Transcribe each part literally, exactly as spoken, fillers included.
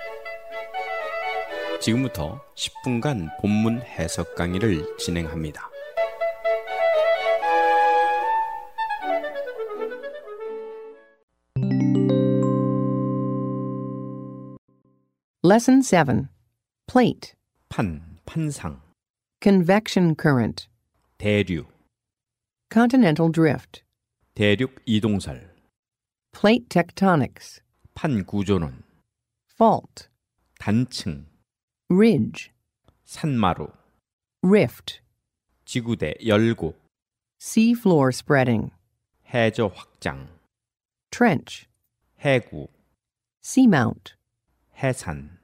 지금부터 십 분간 본문 해석 강의를 진행합니다. Lesson seven. Plate. 판, 판상, Convection current. 대류, Continental drift. 대륙 이동설, Plate tectonics. 판 구조론, Fault. 단층, Ridge. 산마루, Rift. 지구대 열곡, Sea floor spreading. 해저 확장, Trench. 해구, Seamount. 해산.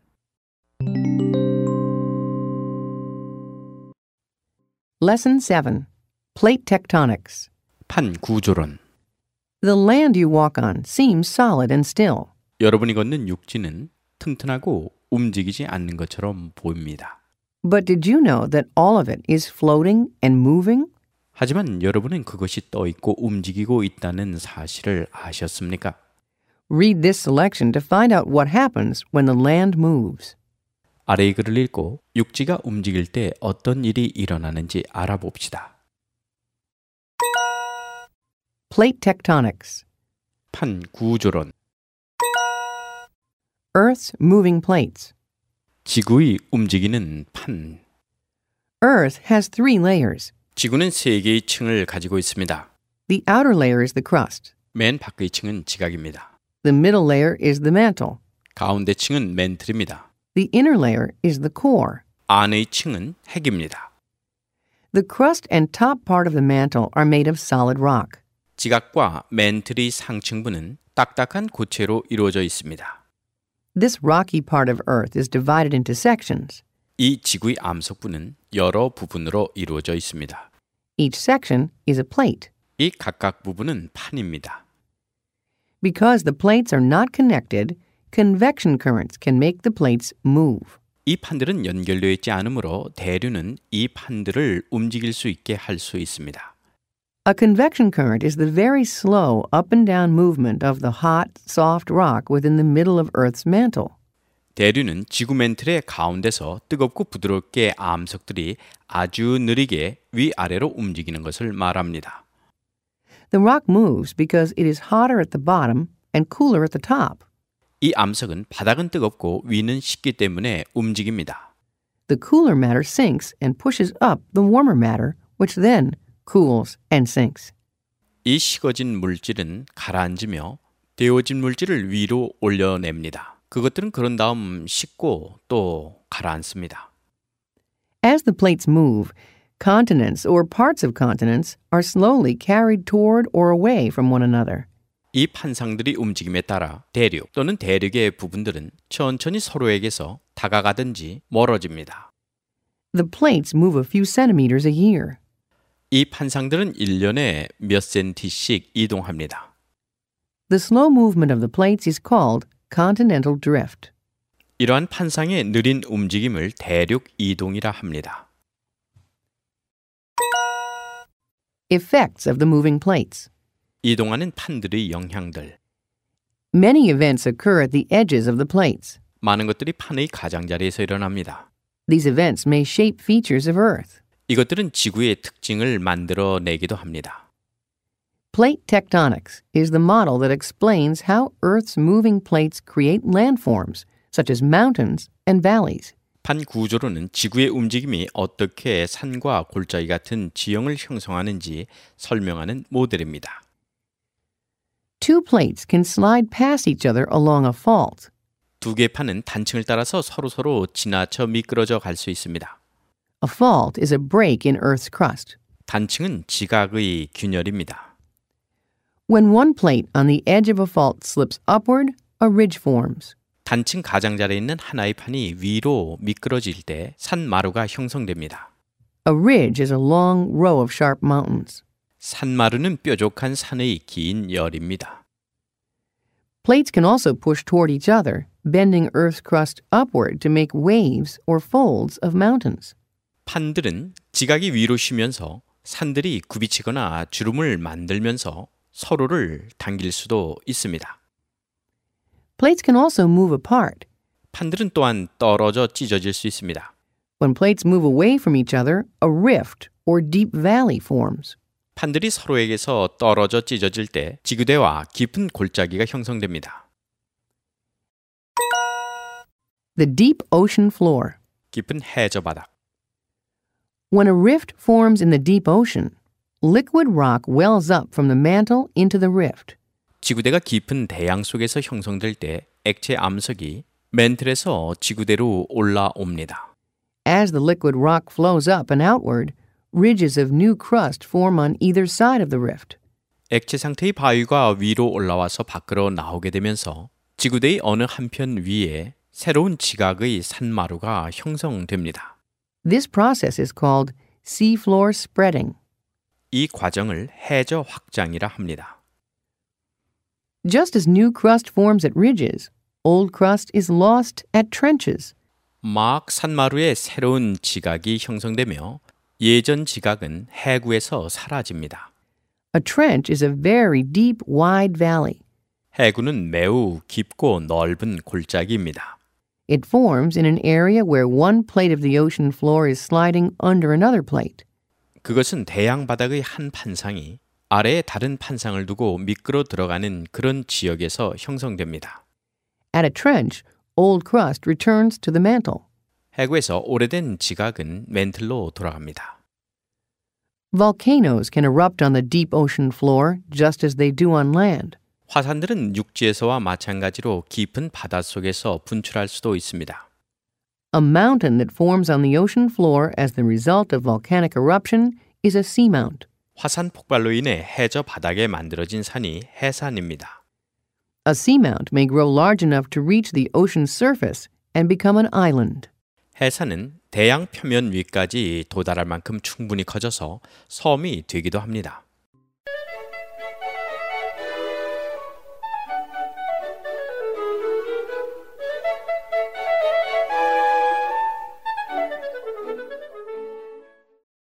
Lesson seven. Plate tectonics. 판 구조론. The land you walk on seems solid and still. 여러분이 걷는 육지는 튼튼하고 움직이지 않는 것처럼 보입니다. But did you know that all of it is floating and moving? 하지만 여러분은 그것이 떠 있고 움직이고 있다는 사실을 아셨습니까? Read this selection to find out what happens when the land moves. 아래의 글을 읽고 육지가 움직일 때 어떤 일이 일어나는지 알아봅시다. Plate tectonics. 판 구조론. Earth's moving plates. 지구의 움직이는 판. Earth has three layers. 지구는 세 개의 층을 가지고 있습니다. The outer layer is the crust. 맨 밖의 층은 지각입니다. The middle layer is the mantle. 가운데 층은 멘틀입니다. The inner layer is the core. 안의 층은 핵입니다. The crust and top part of the mantle are made of solid rock. 지각과 멘틀의 상층부는 딱딱한 고체로 이루어져 있습니다. This rocky part of Earth is divided into sections. 이 지구의 암석부는 여러 부분으로 이루어져 있습니다. Each section is a plate. 이 각각 부분은 판입니다. Because the plates are not connected, convection currents can make the plates move. 이 판들은 연결되어 있지 않으므로 대류는 이 판들을 움직일 수 있게 할 수 있습니다. A convection current is the very slow up and down movement of the hot, soft rock within the middle of Earth's mantle. 대류는 지구 멘틀의 가운데서 뜨겁고 부드럽게 암석들이 아주 느리게 위아래로 움직이는 것을 말합니다. The rock moves because it is hotter at the bottom and cooler at the top. 이 암석은 바닥은 뜨겁고 위는 식기 때문에 움직입니다. The cooler matter sinks and pushes up the warmer matter, which then cools and sinks. 이 식어진 물질은 가라앉으며 데워진 물질을 위로 올려냅니다. 그것들은 그런 다음 식고 또 가라앉습니다. As the plates move, continents or parts of continents are slowly carried toward or away from one another. 이 판상들이 움직임에 따라 대륙 또는 대륙의 부분들은 천천히 서로에게서 다가가든지 멀어집니다. The plates move a few centimeters a year. 이 판상들은 일 년에 몇 센티씩 이동합니다. The slow movement of the plates is called continental drift. 이러한 판상의 느린 움직임을 대륙 이동이라 합니다. Effects of the moving plates. 이동하는 판들의 영향들. Many events occur at the edges of the plates. 많은 것들이 판의 가장자리에서 일어납니다. These events may shape features of Earth. 이것들은 지구의 특징을 만들어내기도 합니다. Plate tectonics is the model that explains how Earth's moving plates create landforms, such as mountains and valleys. 판 구조로는 지구의 움직임이 어떻게 산과 골짜기 같은 지형을 형성하는지 설명하는 모델입니다. Two plates can slide past each other along a fault. 두 개의 판은 단층을 따라서 서로서로 지나쳐 미끄러져 갈 수 있습니다. A fault is a break in Earth's crust. 단층은 지각의 균열입니다. When one plate on the edge of a fault slips upward, a ridge forms. 단층 가장자리에 있는 하나의 판이 위로 미끄러질 때 산마루가 형성됩니다. A ridge is a long row of sharp mountains. 산마루는 뾰족한 산의 긴 열입니다. Plates can also push toward each other, bending Earth's crust upward to make waves or folds of mountains. 판들은 지각이 위로 쉬면서 산들이 굽이치거나 주름을 만들면서 서로를 당길 수도 있습니다. Plates can also move apart. 판들은 또한 떨어져 찢어질 수 있습니다. When plates move away from each other, a rift or deep valley forms. 판들이 서로에게서 떨어져 찢어질 때 지구대와 깊은 골짜기가 형성됩니다. The deep ocean floor. 깊은 해저 바닥. When a rift forms in the deep ocean, liquid rock wells up from the mantle into the rift. 지구대가 깊은 대양 속에서 형성될 때 액체 암석이 멘틀에서 지구대로 올라옵니다. As the liquid rock flows up and outward, ridges of new crust form on either side of the rift. 액체 상태의 바위가 위로 올라와서 밖으로 나오게 되면서 지구대의 어느 한편 위에 새로운 지각의 산마루가 형성됩니다. This process is called seafloor spreading. 이 과정을 해저 확장이라 합니다. Just as new crust forms at ridges, old crust is lost at trenches. 막 산마루에 새로운 지각이 형성되며 예전 지각은 해구에서 사라집니다. A trench is a very deep, wide valley. 해구는 매우 깊고 넓은 골짜기입니다. It forms in an area where one plate of the ocean floor is sliding under another plate. 그것은 대양 바닥의 한 판상이 아래에 다른 판상을 두고 미끄러 들어가는 그런 지역에서 형성됩니다. At a trench, old crust returns to the mantle. 해구에서 오래된 지각은 멘틀로 돌아갑니다. Volcanoes can erupt on the deep ocean floor just as they do on land. 화산들은 육지에서와 마찬가지로 깊은 바닷속에서 분출할 수도 있습니다. A mountain that forms on the ocean floor as the result of volcanic eruption is a seamount. 화산 폭발로 인해 해저 바닥에 만들어진 산이 해산입니다. A seamount may grow large enough to reach the ocean's surface and become an island. 해산은 대양 표면 위까지 도달할 만큼 충분히 커져서 섬이 되기도 합니다.